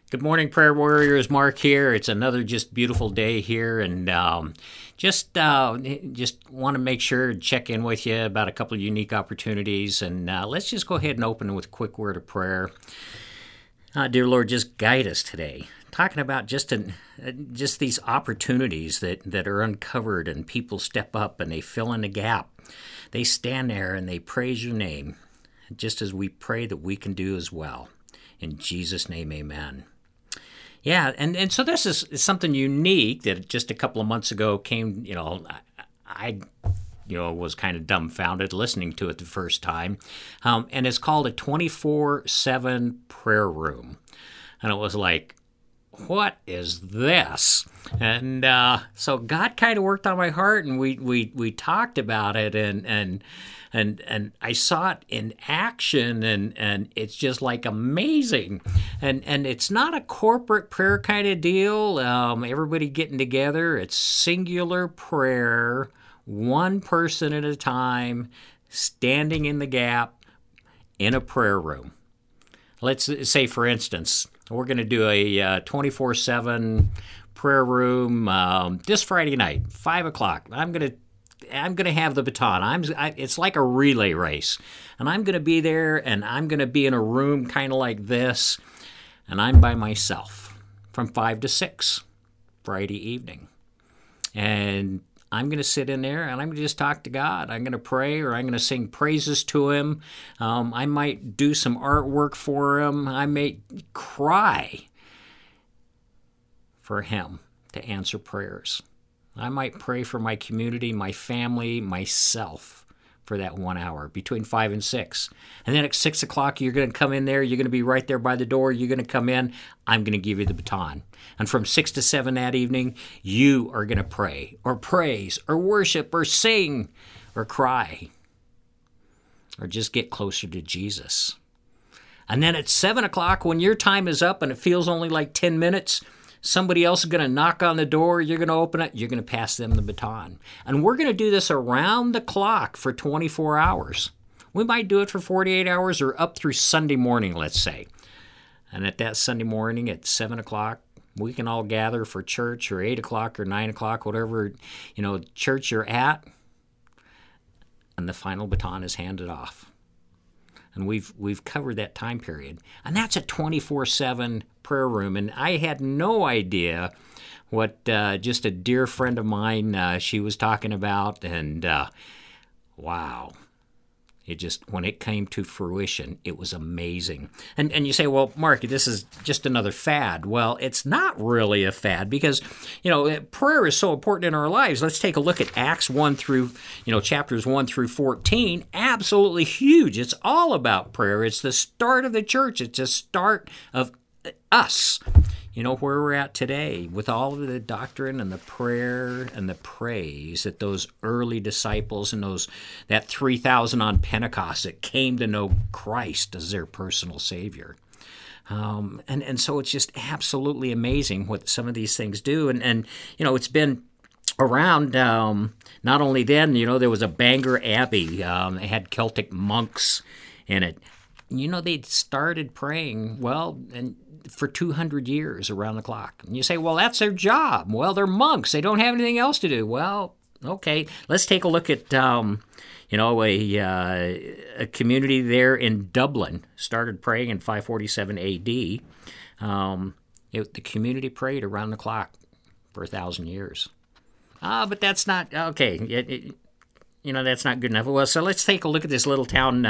Good morning, prayer warriors. Mark here. It's another just beautiful day here, and just want to make sure to check in with you about a couple of unique opportunities. And let's just go ahead and open with a quick word of prayer. Dear Lord, just guide us today. Talking about just these opportunities that are uncovered, and people step up and they fill in the gap. They stand there and they praise your name, just as we pray that we can do as well. In Jesus' name, amen. Yeah, and so this is something unique that just a couple of months ago came, I was kind of dumbfounded listening to it the first time. And it's called a 24/7 prayer room. And it was like, what is this? And so God kind of worked on my heart, and we talked about it, and I saw it in action, and it's just like amazing. And it's not a corporate prayer kind of deal. Everybody getting together. It's singular prayer, one person at a time, standing in the gap in a prayer room. Let's say, for instance, we're going to do a 24/7 prayer room this Friday night, 5 o'clock. I'm going to have the baton. It's like a relay race, and I'm going to be there, and I'm going to be in a room kind of like this, and I'm by myself from 5 to 6 Friday evening, and I'm going to sit in there, and I'm going to just talk to God. I'm going to pray, or I'm going to sing praises to Him. I might do some artwork for Him. I may cry for Him to answer prayers. I might pray for my community, my family, myself for that 1 hour between 5 and 6. And then at 6 o'clock, you're going to come in there. You're going to be right there by the door. You're going to come in. I'm going to give you the baton. And from 6 to 7 that evening, you are going to pray or praise or worship or sing or cry or just get closer to Jesus. And then at 7 o'clock, when your time is up and it feels only like 10 minutes, somebody else is going to knock on the door. You're going to open it. You're going to pass them the baton. And we're going to do this around the clock for 24 hours. We might do it for 48 hours or up through Sunday morning, let's say. And at that Sunday morning at 7 o'clock, we can all gather for church, or 8 o'clock or 9 o'clock, whatever church you're at. And the final baton is handed off. And we've covered that time period. And that's a 24/7 prayer room. And I had no idea what just a dear friend of mine, she was talking about. And wow. When it came to fruition, it was amazing. And you say, well, Mark, this is just another fad. Well, it's not really a fad because, prayer is so important in our lives. Let's take a look at Acts 1 through, chapters 1 through 14. Absolutely huge. It's all about prayer. It's the start of the church. It's the start of us. Where we're at today with all of the doctrine and the prayer and the praise that those early disciples and that 3,000 on Pentecost that came to know Christ as their personal Savior. And so it's just absolutely amazing what some of these things do. And it's been around, not only then, there was a Bangor Abbey. They had Celtic monks in it. They'd started praying, and for 200 years around the clock. And you say, well, that's their job. Well, they're monks. They don't have anything else to do. Well, okay. Let's take a look at, a community there in Dublin started praying in 547 A.D. The community prayed around the clock for 1,000 years. But that's not, okay. That's not good enough. Well, so let's take a look at this little town,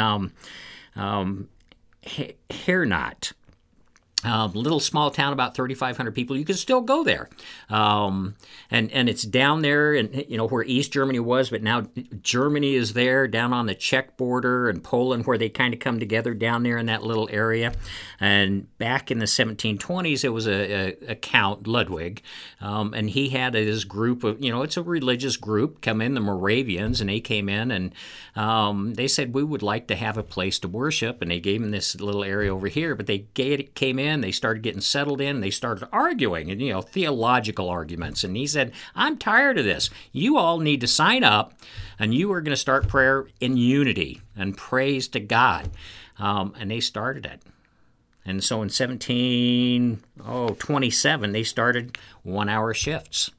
Hairnot. Little small town, about 3,500 people. You can still go there. And it's down there, and where East Germany was, but now Germany is there, down on the Czech border, and Poland, where they kind of come together down there in that little area. And back in the 1720s, it was a Count, Ludwig, and he had his group of, it's a religious group, come in, the Moravians, and they came in, and they said, we would like to have a place to worship, and they gave him this little area over here, but they came in, they started getting settled in, they started arguing, and theological arguments. And he said, I'm tired of this. You all need to sign up, and you are going to start prayer in unity and praise to God. And they started it. And so in 1727, they started 1-hour shifts.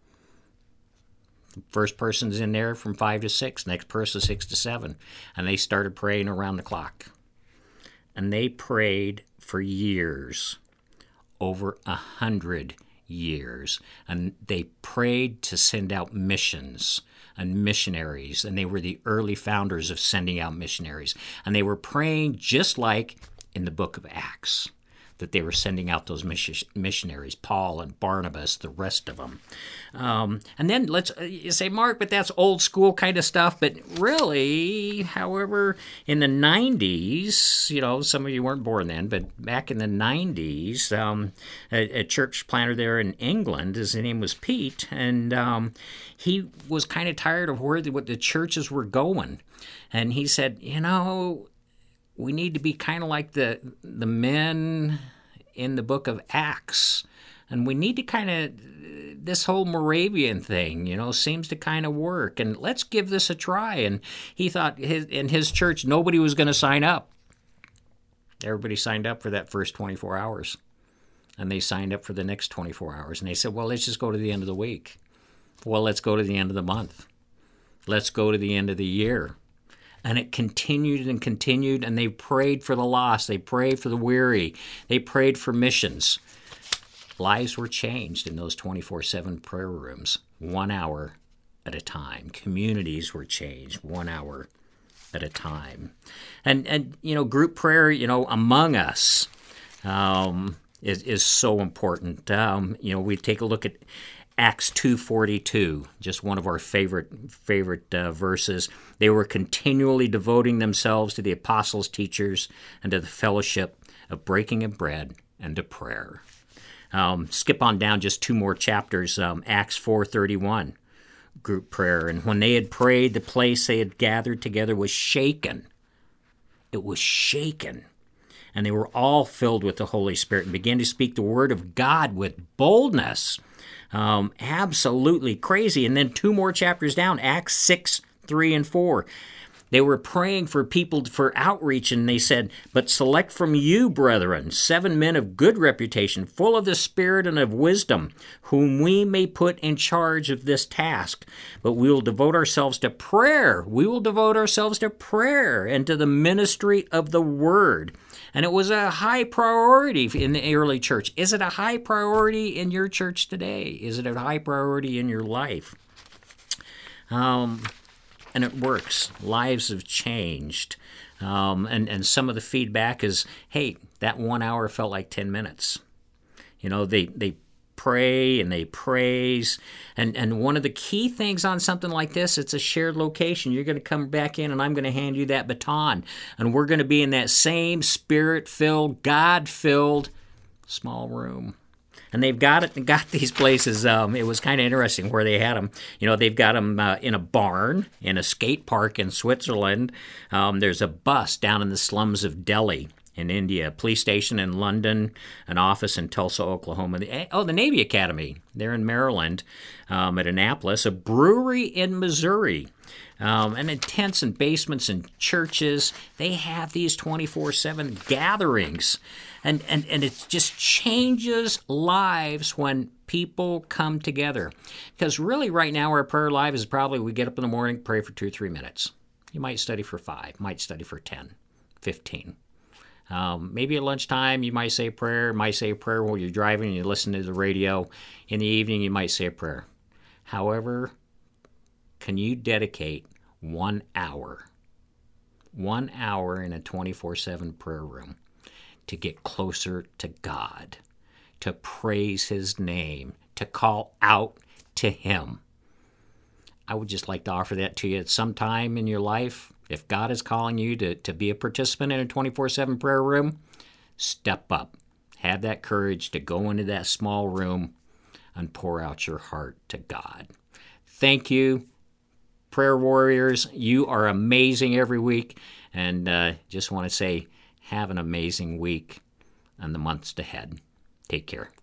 First person's in there from 5 to 6, next person 6 to 7. And they started praying around the clock. And they prayed for years, over 100 years. And they prayed to send out missions and missionaries. And they were the early founders of sending out missionaries. And they were praying just like in the book of Acts, that they were sending out those missionaries, Paul and Barnabas, the rest of them. And then you say, Mark, but that's old school kind of stuff. But really, however, in the 90s, some of you weren't born then, but back in the 90s, a church planter there in England, his name was Pete, and he was kind of tired of what the churches were going. And he said, we need to be kind of like the men in the book of Acts. And we need to kind of, this whole Moravian thing, seems to kind of work. And let's give this a try. And he thought in his church, nobody was going to sign up. Everybody signed up for that first 24 hours. And they signed up for the next 24 hours. And they said, well, let's just go to the end of the week. Well, let's go to the end of the month. Let's go to the end of the year. And it continued and continued, and they prayed for the lost. They prayed for the weary. They prayed for missions. Lives were changed in those 24/7 prayer rooms, 1 hour at a time. Communities were changed 1 hour at a time. And group prayer, among us is so important. We take a look at Acts 2:42, just one of our favorite verses. They were continually devoting themselves to the apostles' teachers and to the fellowship of breaking of bread and to prayer. Skip on down just 2 more chapters, Acts 4:31, group prayer. And when they had prayed, the place they had gathered together was shaken. It was shaken. And they were all filled with the Holy Spirit and began to speak the word of God with boldness. Absolutely crazy. And then 2 more chapters down, Acts 6:3 and 4. They were praying for people for outreach, and they said, but select from you, brethren, 7 men of good reputation, full of the Spirit and of wisdom, whom we may put in charge of this task. But we will devote ourselves to prayer. We will devote ourselves to prayer and to the ministry of the word. And it was a high priority in the early church. Is it a high priority in your church today? Is it a high priority in your life? And it works. Lives have changed. And some of the feedback is, hey, that 1 hour felt like 10 minutes. They pray and they praise. And one of the key things on something like this, it's a shared location. You're going to come back in and I'm going to hand you that baton. And we're going to be in that same Spirit-filled, God-filled small room. And they've got these places. It was kind of interesting where they had them. They've got them in a barn, in a skate park in Switzerland. There's a bus down in the slums of Delhi in India, a police station in London, an office in Tulsa, Oklahoma. The Navy Academy there in Maryland, at Annapolis, a brewery in Missouri. And in tents and basements and churches, they have these 24/7 gatherings. And it just changes lives when people come together. Because really right now our prayer life is probably we get up in the morning, pray for 2 or 3 minutes. You might study for 5, might study for 10, 15. Maybe at lunchtime you might say a prayer, while you're driving and you listen to the radio. In the evening you might say a prayer. However, can you dedicate 1 hour, 1 hour in a 24/7 prayer room to get closer to God, to praise His name, to call out to Him? I would just like to offer that to you at some time in your life. If God is calling you to be a participant in a 24/7 prayer room, step up. Have that courage to go into that small room and pour out your heart to God. Thank you, prayer warriors. You are amazing every week. And just want to say, have an amazing week and the months ahead. Take care.